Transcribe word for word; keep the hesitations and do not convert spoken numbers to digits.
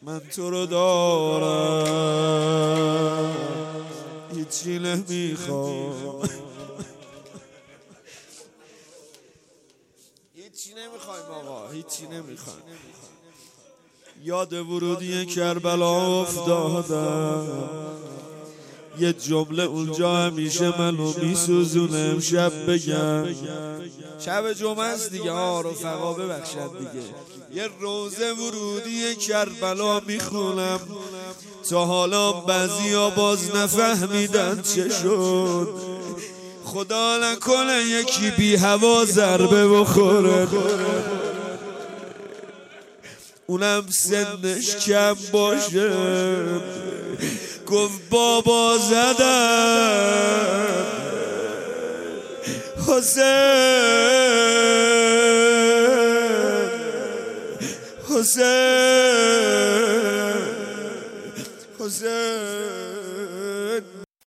من تو رو دارم هیچی نمیخوام، هیچی نمیخوایم آقا، هیچی نمیخوایم. یاد ورودی کربلا افتادم، یه جمله اونجا همیشه منو میسوزونه. امشب بگم شب جمعه است دیگه ها، رفقا ببخشد دیگه. یه روزه ورودی کربلا میخونم، تا حالا بعضیا باز نفهمیدن چه شد. خدا نکنه یکی بی هوا ضربه بخوره، اونم سنش کم باشه. گفت بابا زدم حسین حسین حسین